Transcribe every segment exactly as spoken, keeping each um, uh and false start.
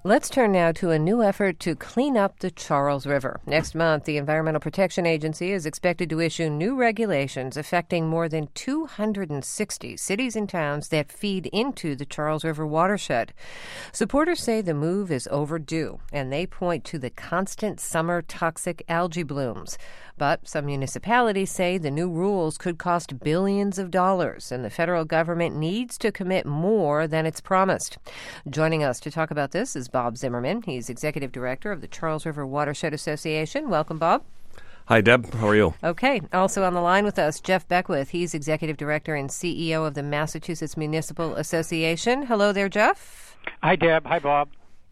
Let's turn now to a new effort to clean up the Charles River. Next month, the Environmental Protection Agency is expected to issue new regulations affecting more than two hundred sixty cities and towns that feed into the Charles River watershed. Supporters say the move is overdue, and they point to the constant summer toxic algae blooms. But some municipalities say the new rules could cost billions of dollars, and the federal government needs to commit more than it's promised. Joining us to talk about this is Bob Zimmerman. He's Executive Director of the Charles River Watershed Association. Welcome, Bob. Hi, Deb. How are you? Okay. Also on the line with us, Jeff Beckwith. He's Executive Director and C E O of the Massachusetts Municipal Association. Hello there, Jeff. Hi, Deb. Hi, Bob.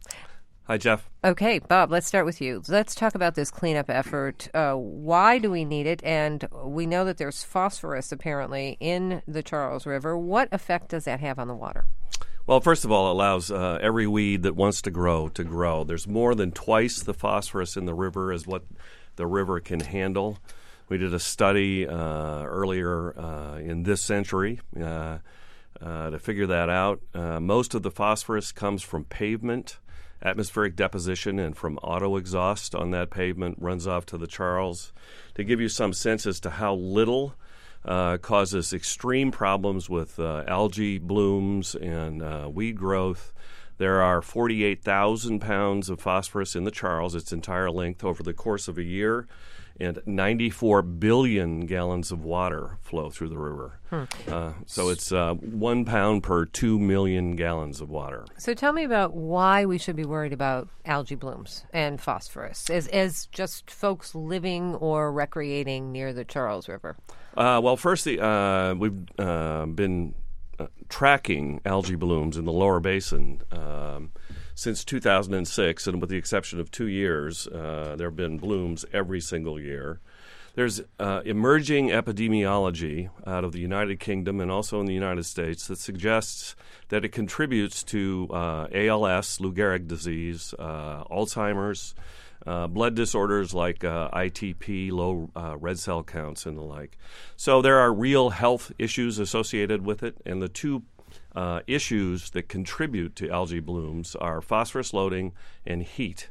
Hi, Jeff. Okay, Bob, let's start with you. Let's talk about this cleanup effort. Uh, why do we need it? And we know that there's phosphorus, apparently, in the Charles River. What effect does that have on the water? Well, first of all, it allows uh, every weed that wants to grow to grow. There's more than twice the phosphorus in the river as what the river can handle. We did a study uh, earlier uh, in this century uh, uh, to figure that out. Uh, most of the phosphorus comes from pavement. Atmospheric deposition and from auto exhaust on that pavement runs off to the Charles. To give you some sense as to how little uh, causes extreme problems with uh, algae blooms and uh, weed growth, there are forty-eight thousand pounds of phosphorus in the Charles, its entire length, over the course of a year, and ninety-four billion gallons of water flow through the river. Hmm. Uh, so it's uh, one pound per two million gallons of water. So tell me about why we should be worried about algae blooms and phosphorus as, as just folks living or recreating near the Charles River. Uh, well, first, the, uh, we've uh, been uh, tracking algae blooms in the lower basin um, since two thousand six, and with the exception of two years, uh, there have been blooms every single year. There's uh, emerging epidemiology out of the United Kingdom and also in the United States that suggests that it contributes to uh, A L S, Lou Gehrig disease, uh, Alzheimer's, uh, blood disorders like uh, I T P, low uh, red cell counts, and the like. So there are real health issues associated with it, and the two Uh, issues that contribute to algae blooms are phosphorus loading and heat.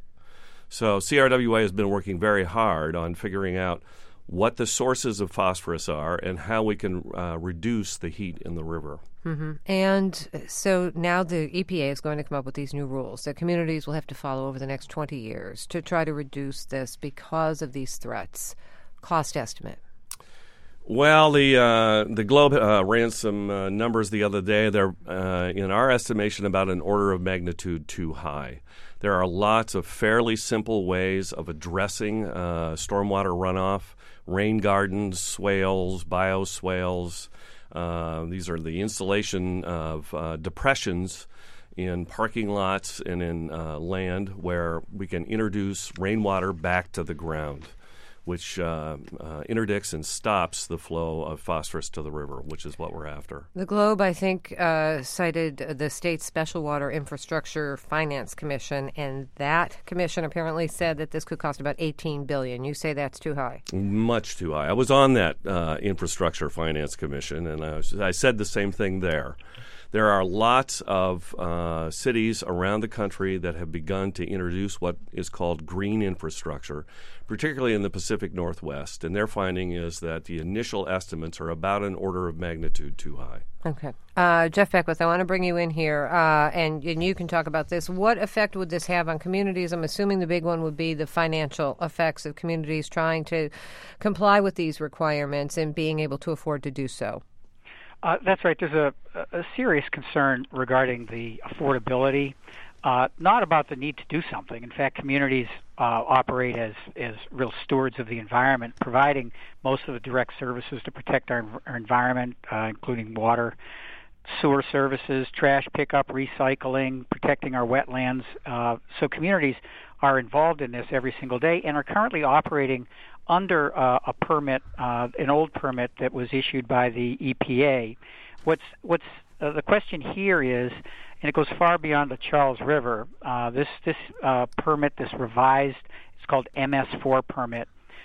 So C R W A has been working very hard on figuring out what the sources of phosphorus are and how we can uh, reduce the heat in the river. Mm-hmm. And so now the E P A is going to come up with these new rules that communities will have to follow over the next twenty years to try to reduce this because of these threats. Cost estimate. Well, the uh, the Globe uh, ran some uh, numbers the other day. They're, uh, in our estimation, about an order of magnitude too high. There are lots of fairly simple ways of addressing uh, stormwater runoff, rain gardens, swales, bioswales. Uh, these are the installation of uh, depressions in parking lots and in uh, land where we can introduce rainwater back to the ground, which uh, uh, interdicts and stops the flow of phosphorus to the river, which is what we're after. The Globe, I think, uh, cited the state's Special Water Infrastructure Finance Commission, and that commission apparently said that this could cost about eighteen billion dollars. You say that's too high? Much too high. I was on that uh, Infrastructure Finance Commission, and I, was, I said the same thing there. There are lots of uh, cities around the country that have begun to introduce what is called green infrastructure, particularly in the Pacific Northwest. And their finding is that the initial estimates are about an order of magnitude too high. Okay. Uh, Jeff Beckwith, I want to bring you in here, uh, and, and you can talk about this. What effect would this have on communities? I'm assuming the big one would be the financial effects of communities trying to comply with these requirements and being able to afford to do so. Uh, that's right. There's a, a serious concern regarding the affordability, uh, not about the need to do something. In fact, communities uh, operate as, as real stewards of the environment, providing most of the direct services to protect our, our environment, uh, including water, sewer services, trash pickup, recycling, protecting our wetlands. Uh, so communities are involved in this every single day and are currently operating under uh, a permit, uh, an old permit that was issued by the E P A. What's what's uh, the question here is, and it goes far beyond the Charles River. Uh, this this uh, permit, this revised, it's called M S four permit,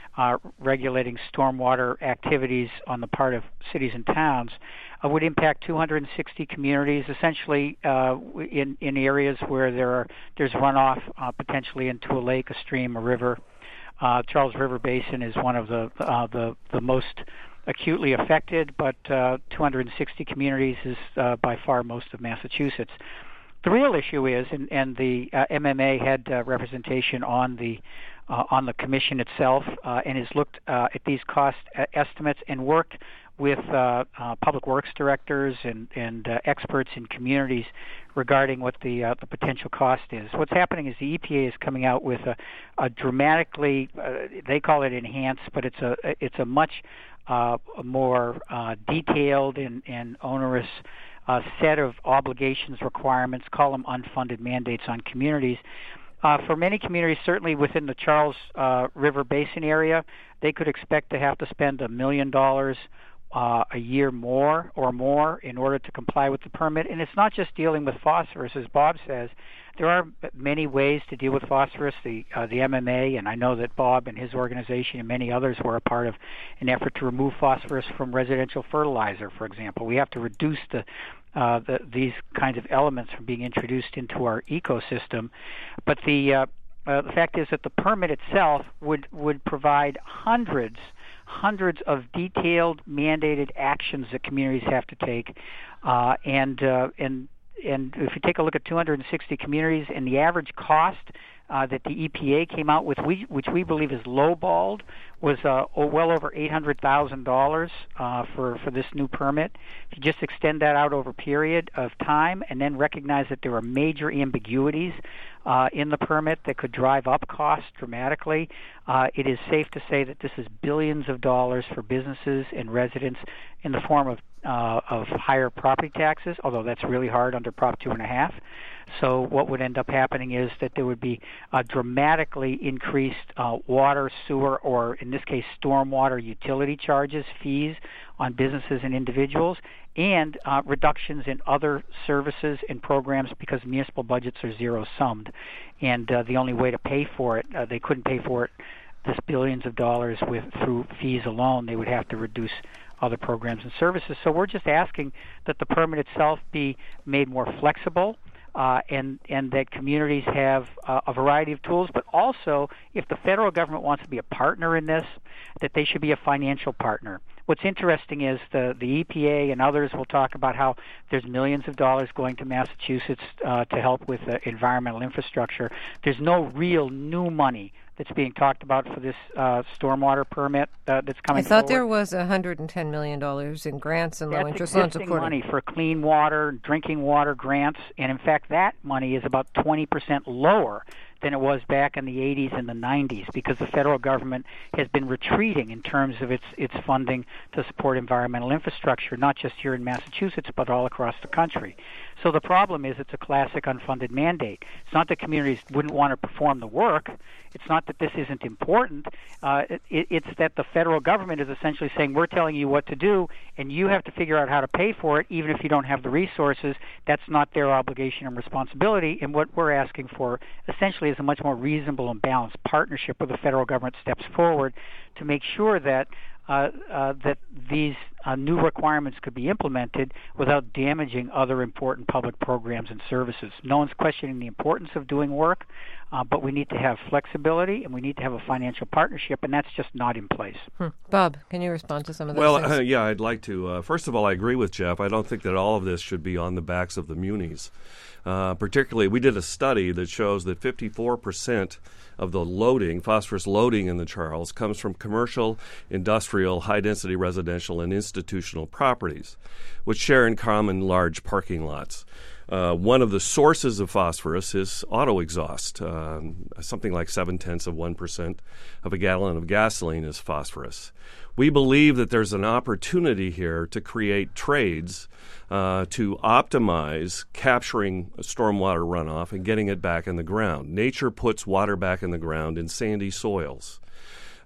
uh, regulating stormwater activities on the part of cities and towns uh, would impact two hundred sixty communities, essentially uh, in in areas where there are there's runoff uh, potentially into a lake, a stream, a river. Uh, Charles River Basin is one of the uh, the the most acutely affected, but uh, two hundred sixty communities is uh, by far most of Massachusetts. The real issue is, and, and the uh, M M A had uh, representation on the uh, on the commission itself, uh, and has looked uh, at these cost uh, estimates and worked with uh, uh, public works directors and and uh, experts in communities regarding what the uh, the potential cost is. What's happening is the E P A is coming out with a, a dramatically, uh, they call it enhanced, but it's a it's a much uh, more uh, detailed and, and onerous uh, set of obligations, requirements, call them unfunded mandates on communities. Uh, for many communities, certainly within the Charles uh, River Basin area, they could expect to have to spend a million dollars Uh, a year more or more in order to comply with the permit. And it's not just dealing with phosphorus, as Bob says. There are many ways to deal with phosphorus. The uh, the M M A, and I know that Bob and his organization and many others were a part of an effort to remove phosphorus from residential fertilizer, for example. We have to reduce the, uh, the these kinds of elements from being introduced into our ecosystem. But the uh, uh, the fact is that the permit itself would, would provide hundreds hundreds of detailed mandated actions that communities have to take, uh, and uh, and and if you take a look at two hundred sixty communities and the average cost uh, that the E P A came out with, we, which we believe is lowballed, was uh, oh, well over eight hundred thousand dollars uh, for for this new permit. If you just extend that out over a period of time, and then recognize that there are major ambiguities uh, in the permit that could drive up costs dramatically, uh, it is safe to say that this is billions of dollars for businesses and residents in the form of uh, of higher property taxes, although that's really hard under Prop two and a half. So what would end up happening is that there would be uh, dramatically increased uh, water, sewer, or in this case stormwater utility charges, fees on businesses and individuals, and uh, reductions in other services and programs because municipal budgets are zero-summed. And uh, the only way to pay for it, uh, they couldn't pay for it, this billions of dollars with through fees alone. They would have to reduce other programs and services. So we're just asking that the permit itself be made more flexible, Uh, and and that communities have uh, a variety of tools, but also if the federal government wants to be a partner in this, that they should be a financial partner. What's interesting is the, the E P A and others will talk about how there's millions of dollars going to Massachusetts uh, to help with uh, environmental infrastructure. There's no real new money that's being talked about for this uh, stormwater permit uh, that's coming I thought forward. there was one hundred ten million dollars in grants and That's low-interest loans. existing money for clean water, drinking water grants, and in fact that money is about twenty percent lower than it was back in the eighties and the nineties because the federal government has been retreating in terms of its its funding to support environmental infrastructure, not just here in Massachusetts, but all across the country. So the problem is it's a classic unfunded mandate. It's not that communities wouldn't want to perform the work. It's not that this isn't important. Uh, it, it's that the federal government is essentially saying, we're telling you what to do, and you have to figure out how to pay for it, even if you don't have the resources. That's not their obligation and responsibility. And what we're asking for essentially is a much more reasonable and balanced partnership where the federal government steps forward to make sure that Uh, uh, that these uh, new requirements could be implemented without damaging other important public programs and services. No one's questioning the importance of doing work, uh, but we need to have flexibility and we need to have a financial partnership, and that's just not in place. Hmm. Bob, can you respond to some of those well, things? uh, yeah, I'd like to. Uh, first of all, I agree with Jeff. I don't think that all of this should be on the backs of the munis. Uh, particularly, we did a study that shows that fifty-four percent of the loading, phosphorus loading in the Charles, comes from commercial, industrial, high-density residential, and institutional properties, which share in common large parking lots. Uh, one of the sources of phosphorus is auto exhaust. Um, something like seven-tenths of one percent of a gallon of gasoline is phosphorus. We believe that there's an opportunity here to create trades uh, to optimize capturing stormwater runoff and getting it back in the ground. Nature puts water back in the ground in sandy soils.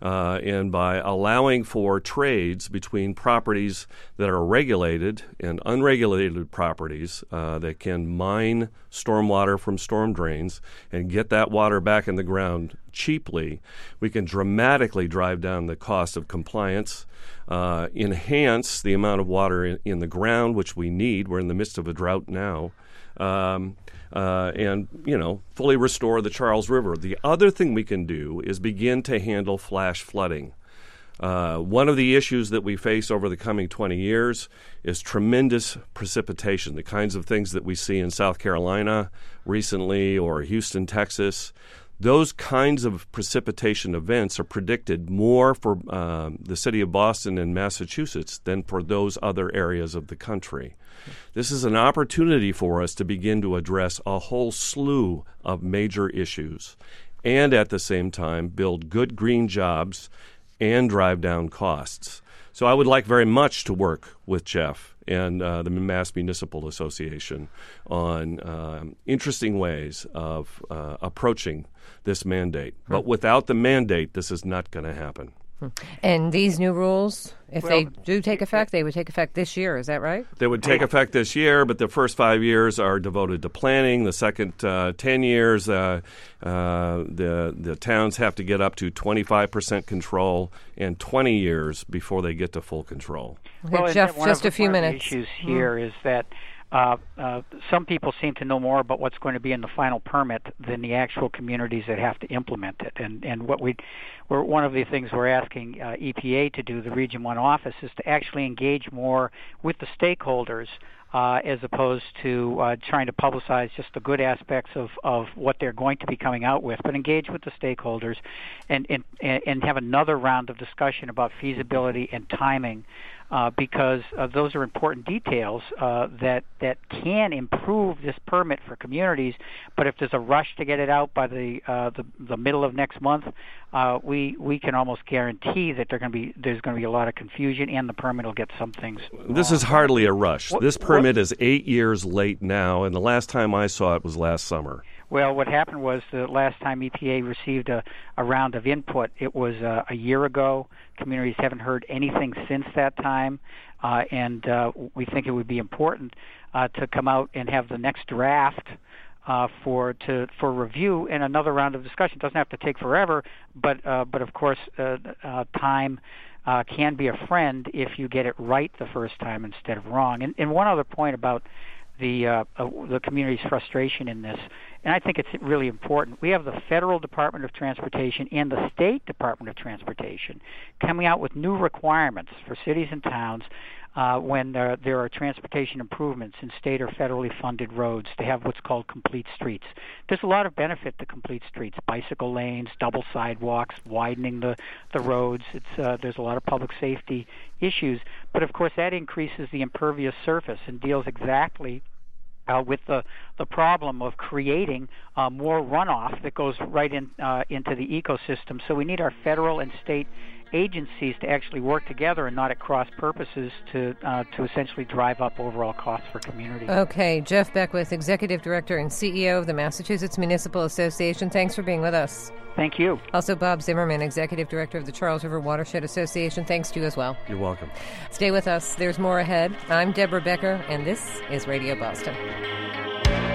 Uh, and by allowing for trades between properties that are regulated and unregulated properties uh, that can mine stormwater from storm drains and get that water back in the ground cheaply, we can dramatically drive down the cost of compliance, uh, enhance the amount of water in, in the ground, which we need. We're in the midst of a drought now. Um, uh, and, you know, fully restore the Charles River. The other thing we can do is begin to handle flash flooding. Uh, one of the issues that we face over the coming twenty years is tremendous precipitation, the kinds of things that we see in South Carolina recently or Houston, Texas. Those kinds of precipitation events are predicted more for uh, the city of Boston and Massachusetts than for those other areas of the country. This is an opportunity for us to begin to address a whole slew of major issues and at the same time build good green jobs and drive down costs. So I would like very much to work with Jeff and uh, the Mass Municipal Association on uh, interesting ways of uh, approaching this mandate. Hmm. But without the mandate, this is not going to happen. And these new rules, if well, they do take effect, they would take effect this year. Is that right? They would take effect this year, but the first five years are devoted to planning. The second uh, ten years, uh, uh, the the towns have to get up to twenty-five percent control, and twenty years before they get to full control. Okay, well, Jeff, just of, a few one minutes. Of the issues here mm. is that Uh, uh, some people seem to know more about what's going to be in the final permit than the actual communities that have to implement it. And and what we, we're, one of the things we're asking uh, E P A to do, the Region One office, is to actually engage more with the stakeholders uh, as opposed to uh, trying to publicize just the good aspects of, of what they're going to be coming out with, but engage with the stakeholders and and and have another round of discussion about feasibility and timing. Uh, because uh, those are important details uh, that that can improve this permit for communities. But if there's a rush to get it out by the uh, the, the middle of next month, uh, we we can almost guarantee that there going to be there's going to be a lot of confusion, and the permit will get some things wrong. This is hardly a rush. What, this permit what? is eight years late now, and the last time I saw it was last summer. Well, what happened was the last time E P A received a, a round of input, it was uh, a year ago. Communities haven't heard anything since that time, uh, and uh, we think it would be important uh, to come out and have the next draft uh, for to for review and another round of discussion. It doesn't have to take forever, but uh, but of course uh, uh, time uh, can be a friend if you get it right the first time instead of wrong. And, and one other point about the uh, uh, the community's frustration in this, and I think it's really important. We have the Federal Department of Transportation and the State Department of Transportation coming out with new requirements for cities and towns uh, when there, there are transportation improvements in state or federally funded roads to have what's called complete streets. There's a lot of benefit to complete streets: bicycle lanes, double sidewalks, widening the, the roads. It's uh, there's a lot of public safety issues, but of course that increases the impervious surface and deals exactly Uh, with the, the problem of creating uh, more runoff that goes right in uh, into the ecosystem. So we need our federal and state agencies to actually work together and not at cross purposes to uh, to essentially drive up overall costs for communities. Okay, Jeff Beckwith, Executive Director and C E O of the Massachusetts Municipal Association. Thanks for being with us. Thank you. Also, Bob Zimmerman, Executive Director of the Charles River Watershed Association. Thanks to you as well. You're welcome. Stay with us. There's more ahead. I'm Deborah Becker, and this is Radio Boston.